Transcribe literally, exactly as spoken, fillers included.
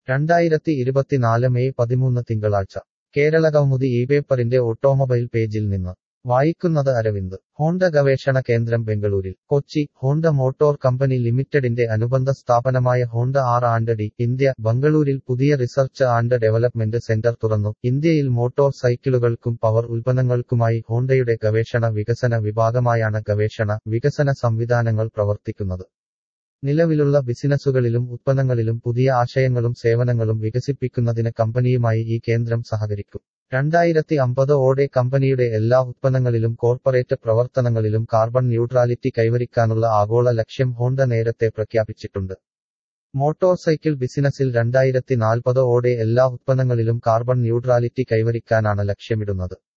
രണ്ടായിരത്തി ഇരുപത്തിനാല് മെയ് പതിമൂന്ന് തിങ്കളാഴ്ച കേരളകൗമുദി ഈ പേപ്പറിന്റെ ഓട്ടോമൊബൈൽ പേജിൽ നിന്ന് വായിക്കുന്നത് അരവിന്ദ്. ഹോണ്ട ഗവേഷണ കേന്ദ്രം ബെംഗളൂരിൽ. കൊച്ചി, ഹോണ്ട മോട്ടോർ കമ്പനി ലിമിറ്റഡിന്റെ അനുബന്ധ സ്ഥാപനമായ Honda R and D India ബംഗളൂരിൽ പുതിയ റിസർച്ച് ആൻഡ് ഡെവലപ്മെന്റ് സെന്റർ തുറന്നു. ഇന്ത്യയിൽ മോട്ടോർ സൈക്കിളുകൾക്കും പവർ ഉൽപ്പന്നങ്ങൾക്കുമായി ഹോണ്ടയുടെ ഗവേഷണ വികസന വിഭാഗമായാണ് ഗവേഷണ, വികസന സംവിധാനങ്ങൾ പ്രവർത്തിക്കുന്നത്. നിലവിലുള്ള ബിസിനസുകളിലും ഉത്പന്നങ്ങളിലും പുതിയ ആശയങ്ങളും സേവനങ്ങളും വികസിപ്പിക്കുന്നതിന് കമ്പനിയുമായി ഈ കേന്ദ്രം സഹകരിക്കും. രണ്ടായിരത്തി അമ്പത് ഓടെ കമ്പനിയുടെ എല്ലാ ഉത്പന്നങ്ങളിലും കോർപ്പറേറ്റ് പ്രവർത്തനങ്ങളിലും കാർബൺ ന്യൂട്രാലിറ്റി കൈവരിക്കാനുള്ള ആഗോള ലക്ഷ്യം ഹോണ്ട നേരത്തെ പ്രഖ്യാപിച്ചിട്ടുണ്ട്. മോട്ടോർ സൈക്കിൾ ബിസിനസിൽ രണ്ടായിരത്തി നാൽപ്പത് ഓടെ എല്ലാ ഉത്പന്നങ്ങളിലും കാർബൺ ന്യൂട്രാലിറ്റി കൈവരിക്കാനാണ് ലക്ഷ്യമിടുന്നത്.